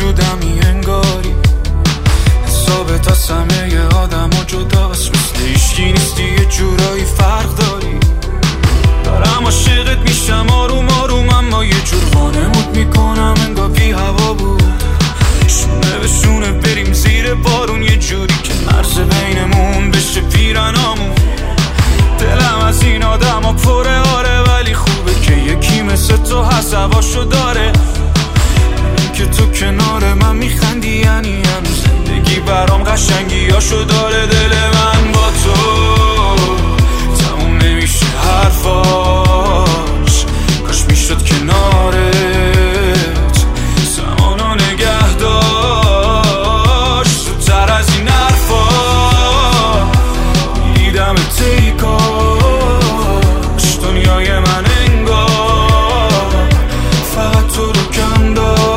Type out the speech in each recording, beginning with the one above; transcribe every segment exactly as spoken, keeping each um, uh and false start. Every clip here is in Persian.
وجودمی انگاری، حسابت از همه آدم ها جداست، مثل ایشکی نیستی یه جورایی فرق داری. دارم عاشقت میشم آروم آروم، اما یه جور وانمود میکنم انگار بی هوا بود. شونه به شونه بریم زیر بارون، یه جوری که مرز بینمون بشه پیرنامون. دلم از این آدم ها پره آره، ولی خوبه که یکی مثل تو هست هواشو داره. این که تو کنار من میخندی یعنی هم زندگی برام قشنگی هاشو داره. دل من با تو تموم نمیشه حرفاش، کاش میشد کنارت زمانو نگه داشت. زودتر از این حرفا دیدم تیکاش، دنیای من انگار فقط تو رو کم داشت.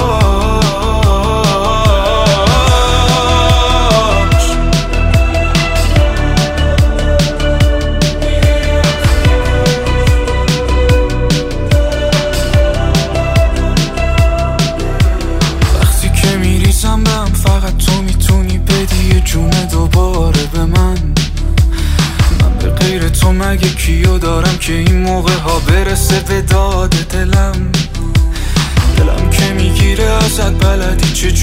وقتی که میریزم بهم فقط تو میتونی بدی یه جون دوباره به من. من به غیر تو مگه کیو دارم که این موقع ها برسه به داد دلم. دلم که میگیره ازت بلدی چه